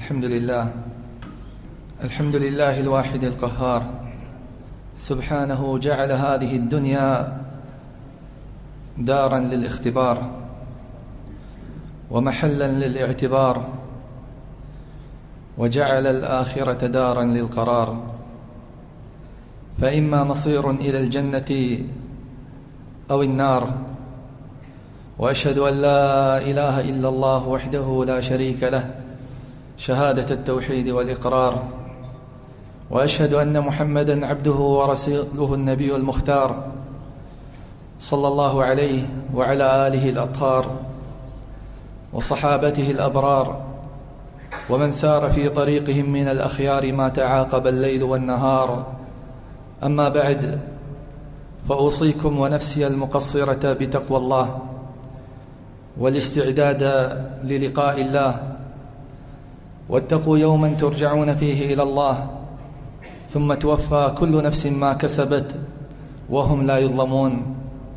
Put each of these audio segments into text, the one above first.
الحمد لله الواحد القهار، سبحانه جعل هذه الدنيا دارا للاختبار ومحلا للاعتبار، وجعل الآخرة دارا للقرار، فإما مصير إلى الجنة أو النار. وأشهد أن لا إله إلا الله وحده لا شريك له شهادة التوحيد والإقرار، وأشهد أن محمدًا عبده ورسوله النبي المختار، صلى الله عليه وعلى آله الأطهار وصحابته الأبرار، ومن سار في طريقهم من الأخيار ما تعاقب الليل والنهار. أما بعد، فأوصيكم ونفسي المقصرة بتقوى الله والاستعداد للقاء الله، واتقوا يوما ترجعون فيه إلى الله ثم توفى كل نفس ما كسبت وهم لا يظلمون.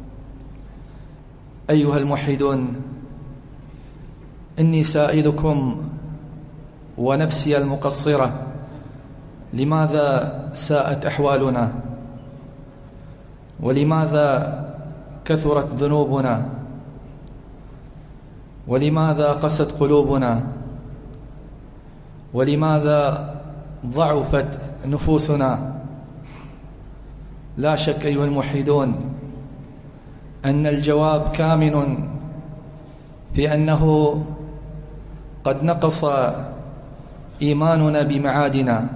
أيها الموحدون، إني سائلكم ونفسي المقصرة، لماذا ساءت أحوالنا؟ ولماذا كثرت ذنوبنا؟ ولماذا قست قلوبنا؟ ولماذا ضعفت نفوسنا؟ لا شك أيها الموحدون أن الجواب كامن في أنه قد نقص إيماننا بمعادنا،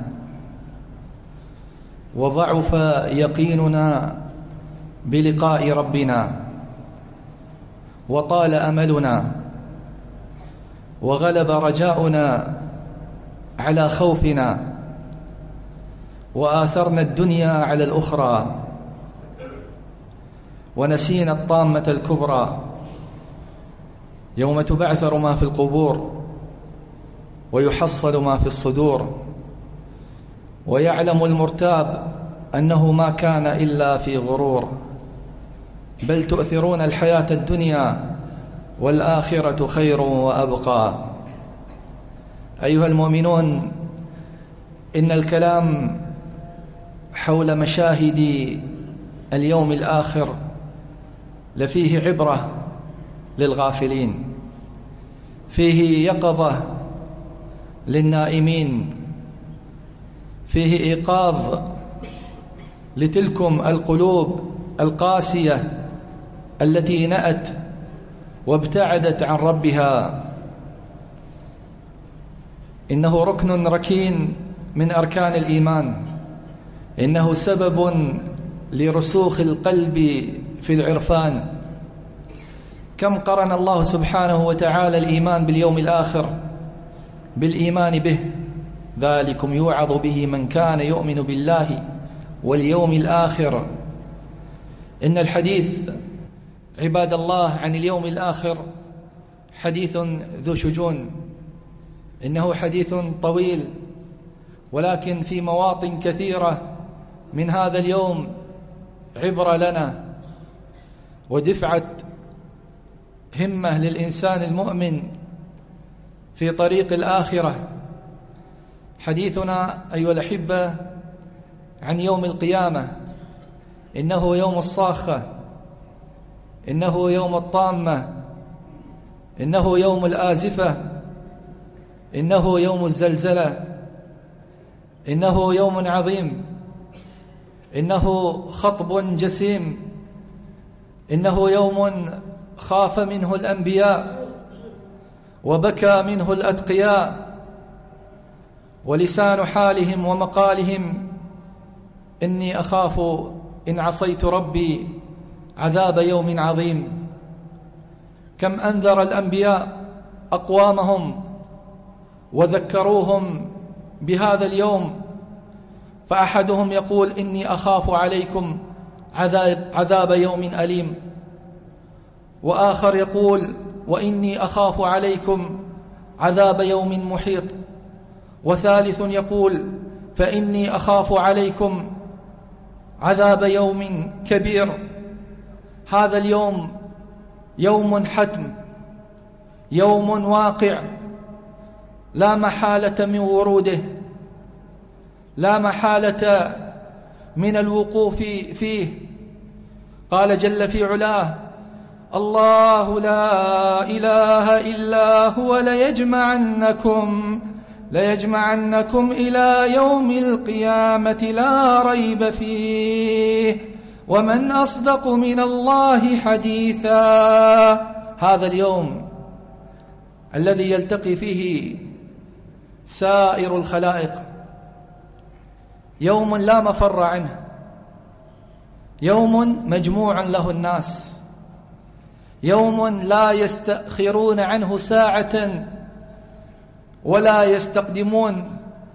وضعف يقيننا بلقاء ربنا، وطال أملنا، وغلب رجاؤنا على خوفنا، وآثرنا الدنيا على الأخرى، ونسينا الطامة الكبرى يوم تبعثر ما في القبور ويحصل ما في الصدور، ويعلم المرتاب أنه ما كان إلا في غرور، بل تؤثرون الحياة الدنيا والآخرة خير وأبقى. أيها المؤمنون، إن الكلام حول مشاهد اليوم الآخر لفيه عبرة للغافلين، فيه يقظة للنائمين، فيه إيقاظ لتلكم القلوب القاسية التي نأت وابتعدت عن ربها. إنه ركن ركين من أركان الإيمان، إنه سبب لرسوخ القلب في العرفان. كم قرن الله سبحانه وتعالى الإيمان باليوم الآخر بالإيمان به، ذلكم يوعظ به من كان يؤمن بالله واليوم الآخر. إن الحديث عباد الله عن اليوم الآخر حديث ذو شجون، إنه حديث طويل، ولكن في مواطن كثيرة من هذا اليوم عبرة لنا ودفعة همة للإنسان المؤمن في طريق الآخرة. حديثنا أيها الأحبة عن يوم القيامة، إنه يوم الصاخة، إنه يوم الطامة، إنه يوم الآزفة، إنه يوم الزلزلة، إنه يوم عظيم، إنه خطب جسيم، إنه يوم خاف منه الأنبياء وبكى منه الأتقياء، ولسان حالهم ومقالهم إني أخاف إن عصيت ربي عذاب يوم عظيم. كم أنذر الأنبياء أقوامهم وذكروهم بهذا اليوم، فأحدهم يقول إني أخاف عليكم عذاب يوم أليم، وآخر يقول وإني أخاف عليكم عذاب يوم محيط، وثالث يقول فإني أخاف عليكم عذاب يوم كبير. هذا اليوم يوم حتم، يوم واقع، لا محالة من وروده، لا محالة من الوقوف فيه. قال جل في علاه: الله لا إله إلا هو ليجمعنكم إلى يوم القيامة لا ريب فيه ومن أصدق من الله حديثا. هذا اليوم الذي يلتقي فيه سائر الخلائق يوم لا مفر عنه، يوم مجموع له الناس، يوم لا يستأخرون عنه ساعة ولا يستقدمون.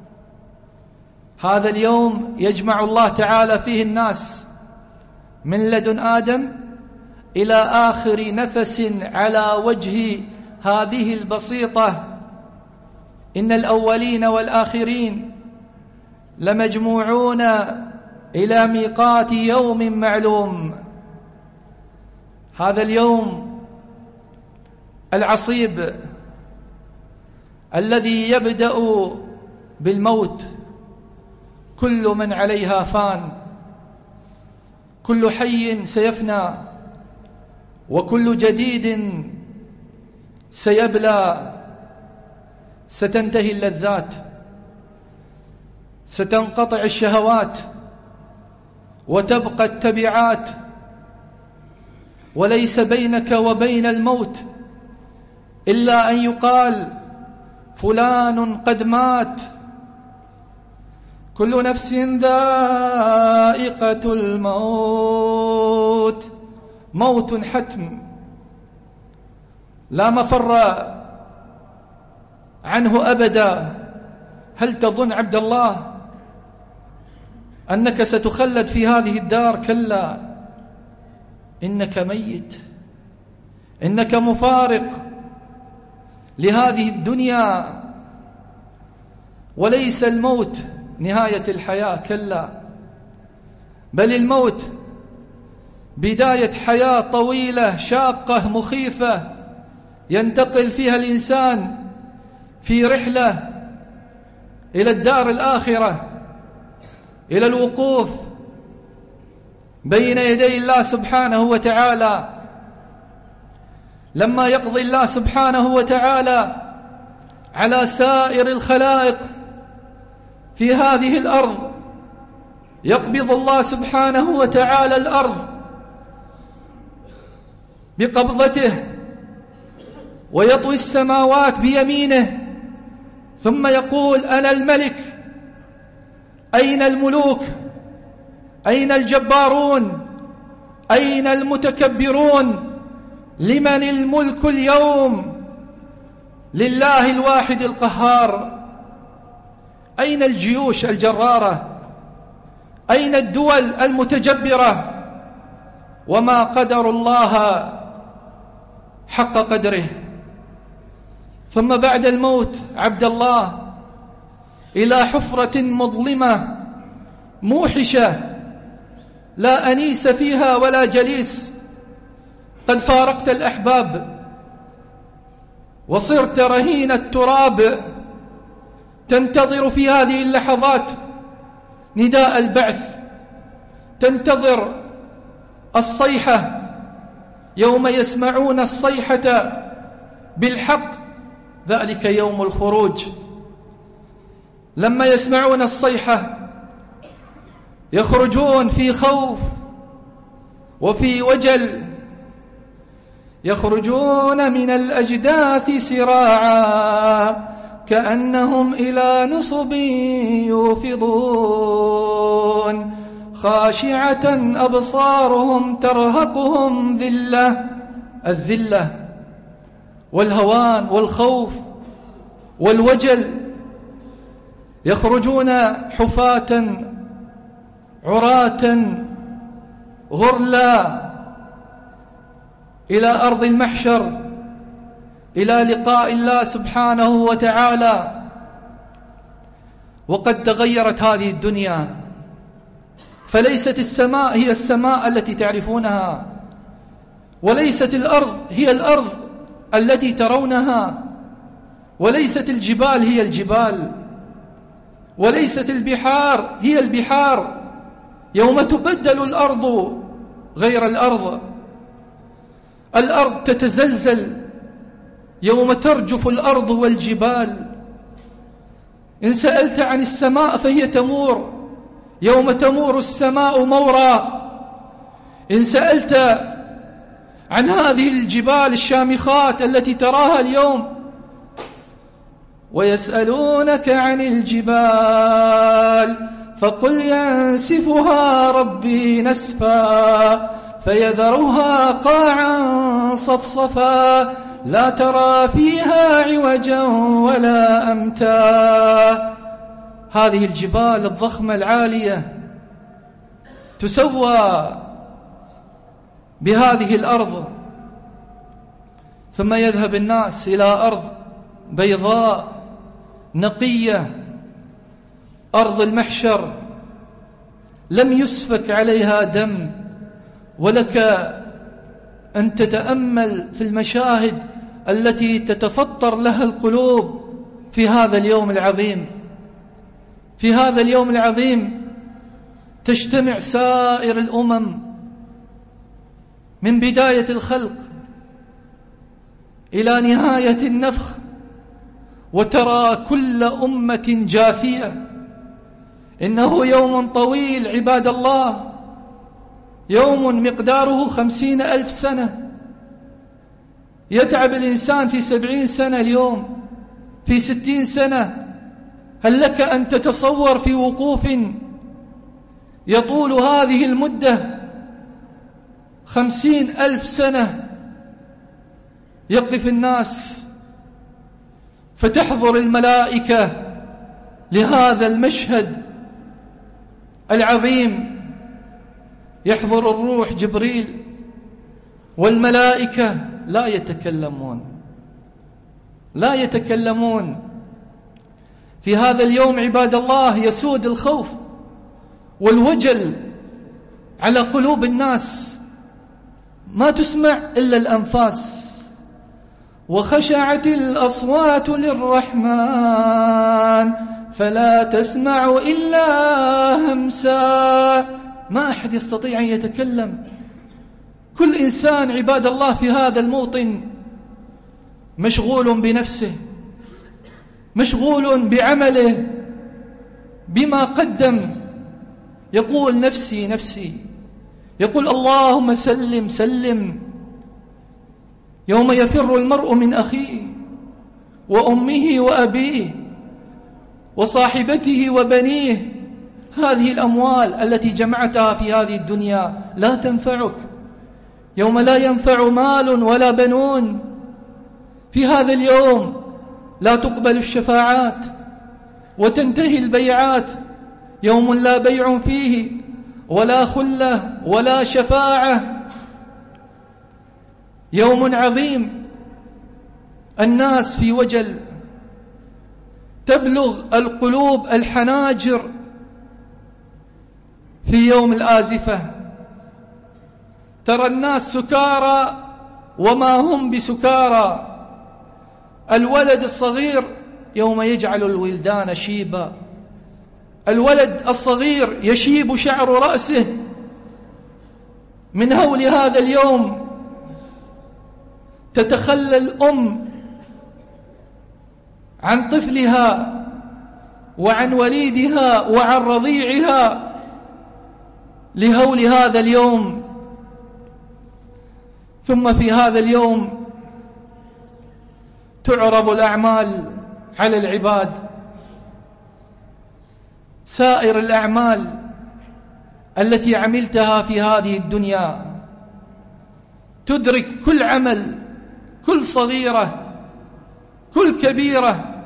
هذا اليوم يجمع الله تعالى فيه الناس من لدن آدم إلى آخر نفس على وجه هذه البسيطة. إن الأولين والآخرين لمجموعون إلى ميقات يوم معلوم. هذا اليوم العصيب الذي يبدأ بالموت. كل من عليها فان، كل حي سيفنى، وكل جديد سيبلى. ستنتهي اللذات، ستنقطع الشهوات، وتبقى التبعات، وليس بينك وبين الموت إلا أن يقال فلان قد مات. كل نفس ذائقة الموت، موت حتم لا مفر عنه أبدا. هل تظن عبد الله أنك ستخلد في هذه الدار؟ كلا، إنك ميت، إنك مفارق لهذه الدنيا. وليس الموت نهاية الحياة، كلا، بل الموت بداية حياة طويلة شاقة مخيفة ينتقل فيها الإنسان في رحلة إلى الدار الآخرة، إلى الوقوف بين يدي الله سبحانه وتعالى. لما يقضي الله سبحانه وتعالى على سائر الخلائق في هذه الأرض، يقبض الله سبحانه وتعالى الأرض بقبضته، ويطوي السماوات بيمينه، ثم يقول: أنا الملك. أين الملوك؟ أين الجبارون؟ أين المتكبرون؟ لمن الملك اليوم؟ لله الواحد القهار. أين الجيوش الجرارة؟ أين الدول المتجبرة؟ وما قدر الله حق قدره. ثم بعد الموت عبد الله إلى حفرة مظلمة موحشة لا أنيس فيها ولا جليس. قد فارقت الأحباب وصرت رهين التراب، تنتظر في هذه اللحظات نداء البعث، تنتظر الصيحة يوم يسمعون الصيحة بالحق، ذلك يوم الخروج. لما يسمعون الصيحة يخرجون في خوف وفي وجل، يخرجون من الأجداث سراعا كأنهم إلى نصب يوفضون، خاشعة أبصارهم ترهقهم ذلة، الذلة والهوان والخوف والوجل. يخرجون حفاة عراة غرلا إلى أرض المحشر، إلى لقاء الله سبحانه وتعالى. وقد تغيرت هذه الدنيا، فليست السماء هي السماء التي تعرفونها، وليست الأرض هي الأرض التي ترونها، وليست الجبال هي الجبال، وليست البحار هي البحار. يوم تبدل الأرض غير الأرض، الأرض تتزلزل يوم ترجف الأرض والجبال. إن سألت عن السماء فهي تمور يوم تمور السماء مورا. إن سألت عن هذه الجبال الشامخات التي تراها اليوم، ويسألونك عن الجبال فقل ينسفها ربي نسفا فيذرها قاعا صفصفا لا ترى فيها عوجا ولا أمتا. هذه الجبال الضخمة العالية تسوى بهذه الأرض، ثم يذهب الناس إلى أرض بيضاء نقية، أرض المحشر لم يسفك عليها دم. ولك أن تتأمل في المشاهد التي تتفطر لها القلوب في هذا اليوم العظيم. في هذا اليوم العظيم تجتمع سائر الأمم من بداية الخلق إلى نهاية النفخ، وترى كل أمة جاثية. إنه يوم طويل عباد الله، يوم مقداره 50,000 سنة. يتعب الإنسان في 70 سنة اليوم، في 60 سنة. هل لك أن تتصور في وقوف يطول هذه المدة 50,000 سنة يقف الناس فتحضر الملائكة لهذا المشهد العظيم؟ يحضر الروح جبريل والملائكة لا يتكلمون. في هذا اليوم عباد الله يسود الخوف والوجل على قلوب الناس، ما تسمع إلا الأنفاس. وخشعت الأصوات للرحمن فلا تسمع إلا همسا. ما أحد يستطيع أن يتكلم. كل إنسان عباد الله في هذا الموطن مشغول بنفسه، مشغول بعمله، بما قدم. يقول نفسي نفسي، يقول اللهم سلم سلم. يوم يفر المرء من أخيه وأمه وأبيه وصاحبته وبنيه. هذه الأموال التي جمعتها في هذه الدنيا لا تنفعك يوم لا ينفع مال ولا بنون. في هذا اليوم لا تقبل الشفاعات وتنتهي البيعات. يوم لا بيع فيه ولا خلة ولا شفاعة. يوم عظيم، الناس في وجل، تبلغ القلوب الحناجر في يوم الآزفة. ترى الناس سكارى وما هم بسكارى. الولد الصغير يوم يجعل الولدان شيبا، الولد الصغير يشيب شعر رأسه من هول هذا اليوم. تتخلى الأم عن طفلها وعن وليدها وعن رضيعها لهول هذا اليوم. ثم في هذا اليوم تعرض الأعمال على العباد، سائر الأعمال التي عملتها في هذه الدنيا. تدرك كل عمل، كل صغيرة، كل كبيرة.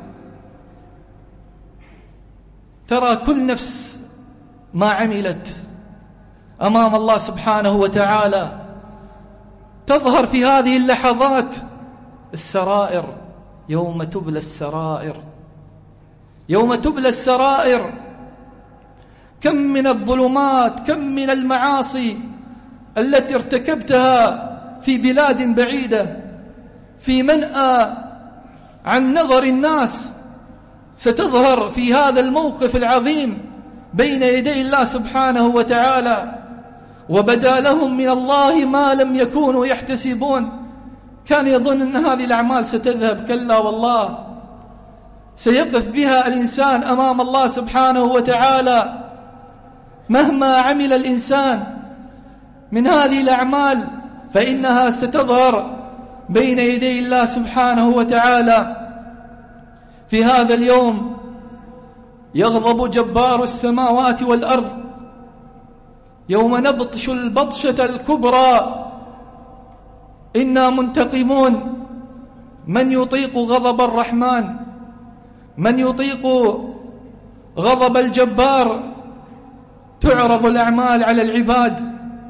ترى كل نفس ما عملت أمام الله سبحانه وتعالى. تظهر في هذه اللحظات السرائر. يوم تبلى السرائر، يوم تبلى السرائر. كم من الظلمات، كم من المعاصي التي ارتكبتها في بلاد بعيدة، في منأى عن نظر الناس ستظهر في هذا الموقف العظيم بين يدي الله سبحانه وتعالى، وبدا لهم من الله ما لم يكونوا يحتسبون. كان يظن أن هذه الأعمال ستذهب، كلا والله، سيقف بها الإنسان أمام الله سبحانه وتعالى. مهما عمل الإنسان من هذه الأعمال فإنها ستظهر بين يدي الله سبحانه وتعالى. في هذا اليوم يغضب جبار السماوات والأرض، يوم نبطش البطشة الكبرى إنا منتقمون. من يطيق غضب الرحمن؟ من يطيق غضب الجبار؟ تعرض الأعمال على العباد،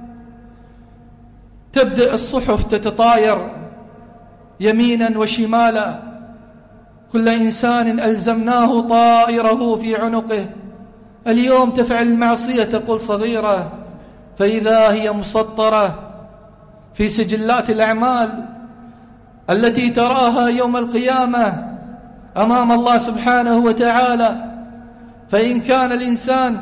تبدأ الصحف تتطاير يمينا وشمالا، كل إنسان ألزمناه طائره في عنقه. اليوم تفعل المعصية تقول صغيرة، فإذا هي مسطرة في سجلات الأعمال التي تراها يوم القيامة أمام الله سبحانه وتعالى. فإن كان الإنسان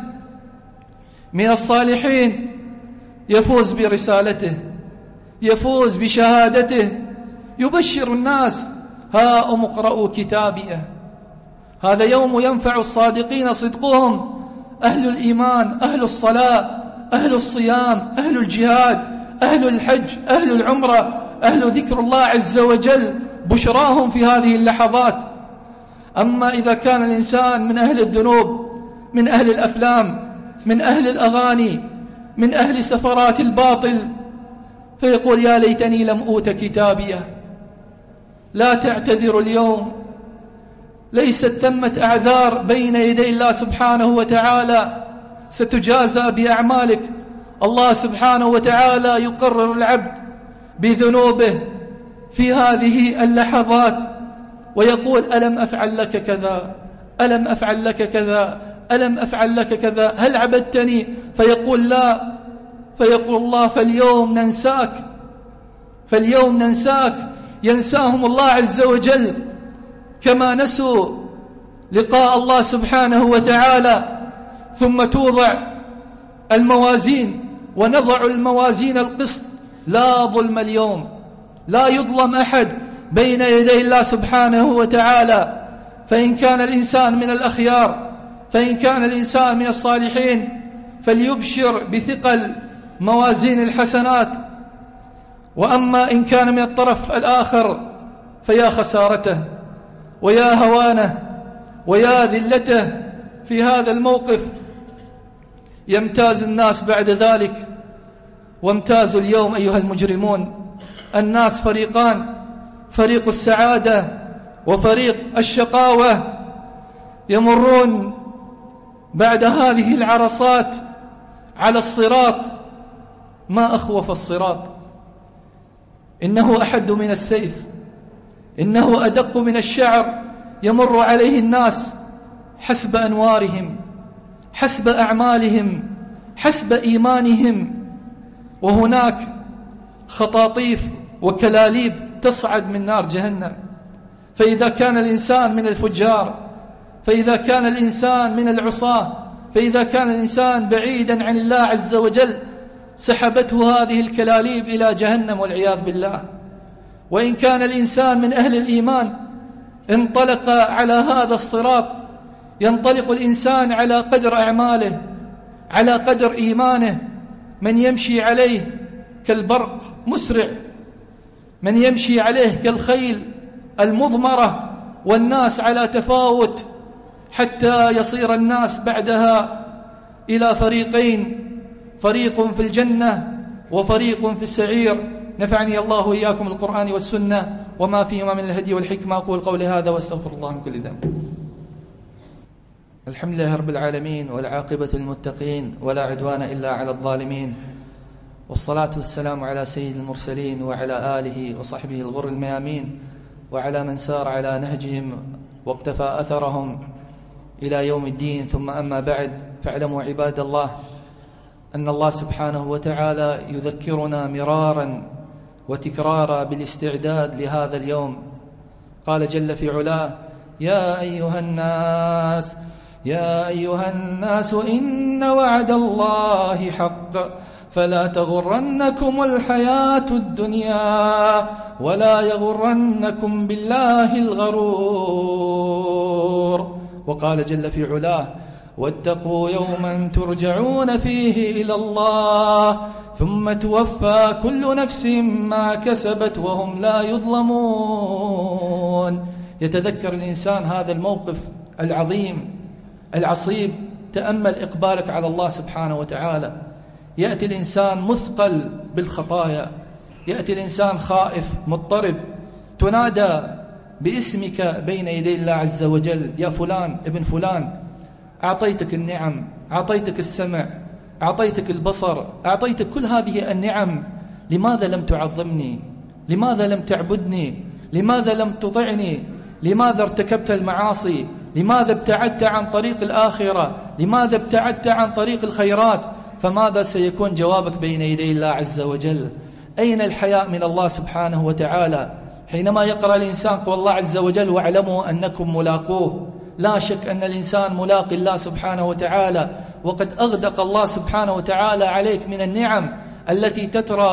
من الصالحين يفوز برسالته، يفوز بشهادته، يبشر الناس: هاؤم اقرءوا كتابيه. هذا يوم ينفع الصادقين صدقهم، أهل الإيمان، أهل الصلاة، أهل الصيام، أهل الجهاد، أهل الحج، أهل العمرة، أهل ذكر الله عز وجل، بشراهم في هذه اللحظات. أما إذا كان الإنسان من أهل الذنوب، من أهل الأفلام، من أهل الأغاني، من أهل سفرات الباطل، فيقول: يا ليتني لم أوت كتابيه. لا تعتذر اليوم، ليست ثمة أعذار بين يدي الله سبحانه وتعالى، ستجازى بأعمالك. الله سبحانه وتعالى يقرر العبد بذنوبه في هذه اللحظات ويقول: ألم أفعل لك كذا، ألم أفعل لك كذا، ألم أفعل لك كذا، هل عبدتني؟ فيقول: لا. فيقول الله: فاليوم ننساك، فاليوم ننساك. ينساهم الله عز وجل كما نسوا لقاء الله سبحانه وتعالى. ثم توضع الموازين ونضع الموازين القسط، لا ظلم اليوم، لا يظلم أحد بين يدي الله سبحانه وتعالى. فإن كان الإنسان من الأخيار، فإن كان الإنسان من الصالحين، فليبشر بثقل موازين الحسنات. وأما إن كان من الطرف الآخر فيا خسارته ويا هوانه ويا ذلته في هذا الموقف. يمتاز الناس بعد ذلك، وامتازوا اليوم أيها المجرمون. الناس فريقان: فريق السعادة وفريق الشقاوة. يمرون بعد هذه العرصات على الصراط. ما أخوف الصراط، إنه أحد من السيف، إنه أدق من الشعر. يمر عليه الناس حسب أنوارهم، حسب أعمالهم، حسب إيمانهم. وهناك خطاطيف وكلاليب تصعد من نار جهنم. فإذا كان الإنسان من الفجار، فإذا كان الإنسان من العصاة، فإذا كان الإنسان بعيدا عن الله عز وجل، سحبته هذه الكلاليب إلى جهنم والعياذ بالله. وإن كان الإنسان من أهل الإيمان، انطلق على هذا الصراط. ينطلق الإنسان على قدر أعماله، على قدر إيمانه. من يمشي عليه كالبرق مسرع، من يمشي عليه كالخيل المضمرة، والناس على تفاوت، حتى يصير الناس بعدها إلى فريقين: فريق في الجنة وفريق في السعير. نفعني الله وإياكم القرآن والسنة وما فيهما من الهدي والحكمة. أقول قولي هذا واستغفر الله من كل ذنب. الحمد لله رب العالمين، والعاقبة للمتقين، ولا عدوان إلا على الظالمين، والصلاة والسلام على سيد المرسلين وعلى آله وصحبه الغر الميامين، وعلى من سار على نهجهم واقتفى أثرهم إلى يوم الدين. ثم أما بعد، فاعلموا عباد الله أن الله سبحانه وتعالى يذكرنا مرارا وتكرارا بالاستعداد لهذا اليوم. قال جل في علاه: يا أيها الناس إن وعد الله حق فلا تغرنكم الحياة الدنيا ولا يغرنكم بالله الغرور. وقال جل في علاه: واتقوا يوما ترجعون فيه إلى الله ثم توفى كل نفس ما كسبت وهم لا يظلمون. يتذكر الإنسان هذا الموقف العظيم العصيب. تأمل إقبالك على الله سبحانه وتعالى. يأتي الإنسان مثقل بالخطايا، يأتي الإنسان خائف مضطرب، تنادى باسمك بين يدي الله عز وجل: يا فلان ابن فلان، أعطيتك النعم، أعطيتك السمع، أعطيتك البصر، أعطيتك كل هذه النعم، لماذا لم تعظمني؟ لماذا لم تعبدني؟ لماذا لم تطعني؟ لماذا ارتكبت المعاصي؟ لماذا ابتعدت عن طريق الآخرة؟ لماذا ابتعدت عن طريق الخيرات؟ فماذا سيكون جوابك بين يدي الله عز وجل؟ أين الحياء من الله سبحانه وتعالى؟ حينما يقرأ الإنسان قول الله عز وجل: واعلموا أنكم ملاقوه. لا شك أن الإنسان ملاقي الله سبحانه وتعالى، وقد أغدق الله سبحانه وتعالى عليك من النعم التي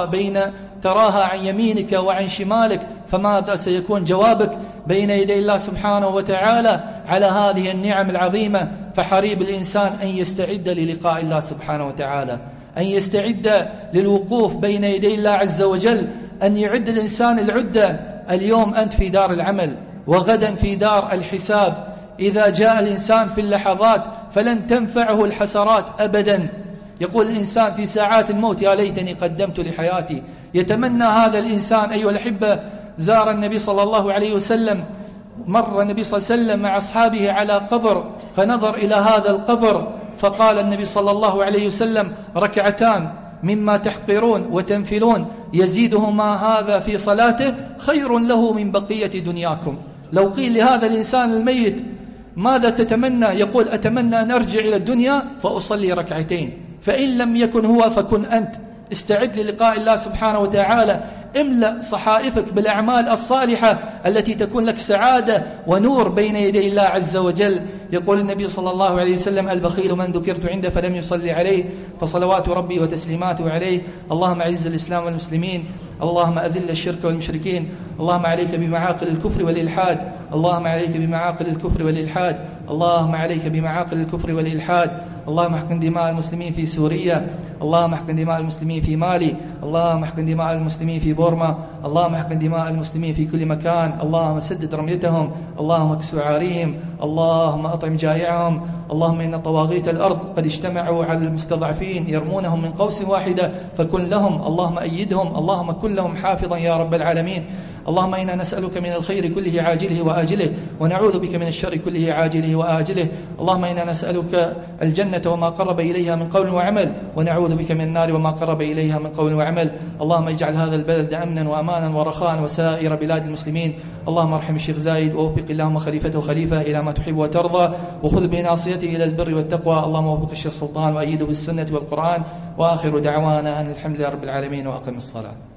تراها عن يمينك وعن شمالك. فماذا سيكون جوابك بين يدي الله سبحانه وتعالى على هذه النعم العظيمة؟ فحري بالإنسان أن يستعد للقاء الله سبحانه وتعالى، أن يستعد للوقوف بين يدي الله عز وجل، أن يعد الإنسان العدة. اليوم أنت في دار العمل، وغدا في دار الحساب. إذا جاء الإنسان في اللحظات فلن تنفعه الحسرات أبدا. يقول الإنسان في ساعات الموت: يا ليتني قدمت لحياتي. يتمنى هذا الإنسان. أيها الأحبة، زار النبي صلى الله عليه وسلم، مر النبي صلى الله عليه وسلم مع أصحابه على قبر، فنظر إلى هذا القبر فقال النبي صلى الله عليه وسلم: ركعتان مما تحقرون وتنفلون يزيدهما هذا في صلاته خير له من بقية دنياكم. لو قيل لهذا الإنسان الميت: ماذا تتمنى؟ يقول: أتمنى أن أرجع إلى الدنيا فأصلي ركعتين. فإن لم يكن هو فكن أنت. استعد للقاء الله سبحانه وتعالى. املأ صحائفك بالأعمال الصالحة التي تكون لك سعادة ونور بين يدي الله عز وجل. يقول النبي صلى الله عليه وسلم: البخيل من ذكرت عنده فلم يصلي عليه، فصلوات ربي وتسليماته عليه. اللهم أعز الإسلام والمسلمين، اللهم أذل الشرك والمشركين، اللهم عليك بمعاقل الكفر والإلحاد، اللهم عليك بمعاقل الكفر والإلحاد، اللهم عليك بمعاقل الكفر والإلحاد. اللهم احقن دماء المسلمين في سوريا، اللهم احقن دماء المسلمين في مالي، اللهم احقن دماء المسلمين في بورما، اللهم احقن دماء المسلمين في كل مكان. اللهم سدد رميتهم، اللهم اكسو عاريهم، اللهم أطعم جائعهم. اللهم إن طواغيت الأرض قد اجتمعوا على المستضعفين يرمونهم من قوس واحدة فكن لهم، اللهم أيدهم، اللهم كن لهم حافظا يا رب العالمين. اللهم إنا نسألك من الخير كله عاجله وآجله، ونعوذ بك من الشر كله عاجله وآجله. اللهم إنا نسألك الجنة وما قرب إليها من قول وعمل، ونعوذ بك من النار وما قرب إليها من قول وعمل. اللهم اجعل هذا البلد أمنا وأمانا ورخاء وسائر بلاد المسلمين. اللهم ارحم الشيخ زايد، ووفق اللهم خليفته خليفة إلى ما تحب وترضى، وخذ بناصيته إلى البر والتقوى. اللهم وفق الشيخ سلطان وأيده بالسنة والقرآن. وآخر دعوانا أن الحمد لله رب العالمين، وأقم الصلاة.